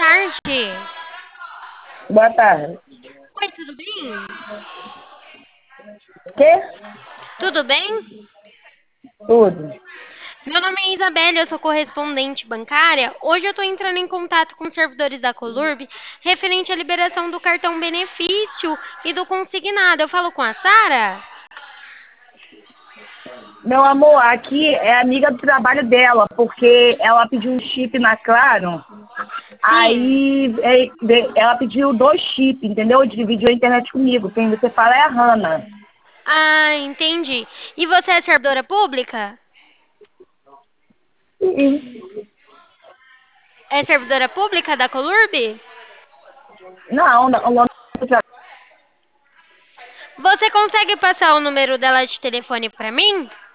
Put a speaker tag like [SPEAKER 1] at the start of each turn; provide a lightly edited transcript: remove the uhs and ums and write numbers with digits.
[SPEAKER 1] tarde.
[SPEAKER 2] Boa tarde.
[SPEAKER 1] Oi, tudo bem?
[SPEAKER 2] Quê?
[SPEAKER 1] Tudo bem?
[SPEAKER 2] Tudo.
[SPEAKER 1] Meu nome é Isabelle, eu sou correspondente bancária. Hoje eu estou entrando em contato com os servidores da Colurb referente à liberação do cartão benefício e do consignado. Eu falo com a Sara?
[SPEAKER 2] Meu amor, aqui é amiga do trabalho dela, porque ela pediu um chip na Claro.
[SPEAKER 1] Sim.
[SPEAKER 2] Aí ela pediu 2 chips, entendeu? Dividiu a internet comigo. Quem você fala é a Hanna.
[SPEAKER 1] Ah, entendi. E você é servidora pública? É servidora pública da Colurb?
[SPEAKER 2] Não, não, o nome do
[SPEAKER 1] Você consegue passar o número dela de telefone para mim?